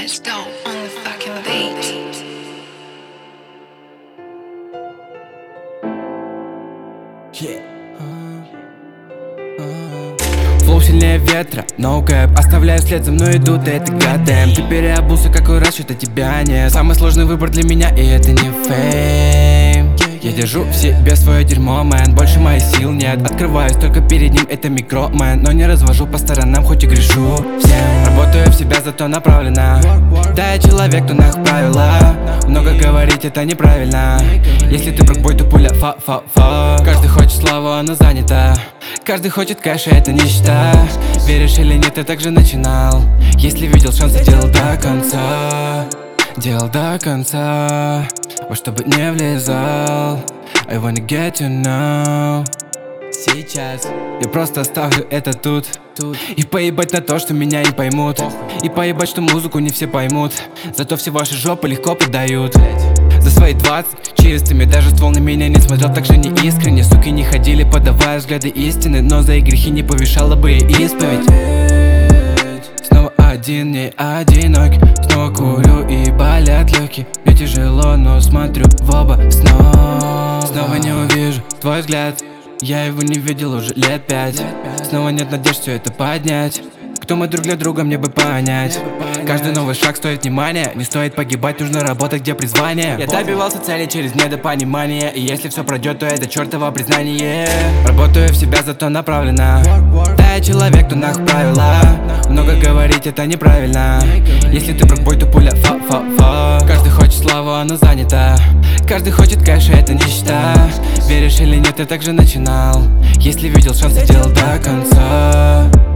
Let's go on the fucking beat. Флоу сильнее ветра, no cap. Оставляю след, за мной идут, это goddamn. Ты переобулся, какой раз, что-то тебя нет. Самый сложный выбор для меня, и это не фейм. Я держу в себе свое дерьмо, мэн. Больше моих сил нет, открываюсь только перед ним, это микро, мэн. Но не развожу по сторонам, хоть и грешу всем. Работаю в себя, зато направленно. Да, я человек, то нах правила. Много говорить, это неправильно. Если ты брокбой, то пуля фа-фа-фа. Каждый хочет славу, она занята. Каждый хочет кэша, это нищета. Веришь или нет, я также начинал. Если видел шанс, делал до конца. Делал до конца, во что бы не влезал. I wanna get you now. Сейчас я просто оставлю это тут. И поебать на то, что меня не поймут. И поебать, что музыку не все поймут. Зато все ваши жопы легко подают. За свои 20 чистыми, даже ствол на меня не смотрел так же не искренне. Суки не ходили, подавая взгляды истины, но за их грехи не повешала бы и исповедь. Снова один, не одинок. Снова курю и болят легкие. Мне тяжело, но смотрю в оба снова не увижу твой взгляд. Я его не видел уже лет 5. Снова нет надежд все это поднять. Кто мы друг для друга, мне бы понять. Каждый новый шаг стоит внимания. Не стоит погибать, нужно работать, где призвание. Я добивался цели через недопонимание. И если все пройдет, то это чертово признание. Работаю в себя, зато направленно. Да, я человек, то нах правила. Много говорить, это неправильно. Если ты брокбой, то пуля фа-фа-фа. Каждый хочет славу, она занята. Каждый хочет кэша, это нищета. Веришь или нет, я также начинал. Если видел шанс, делал до конца.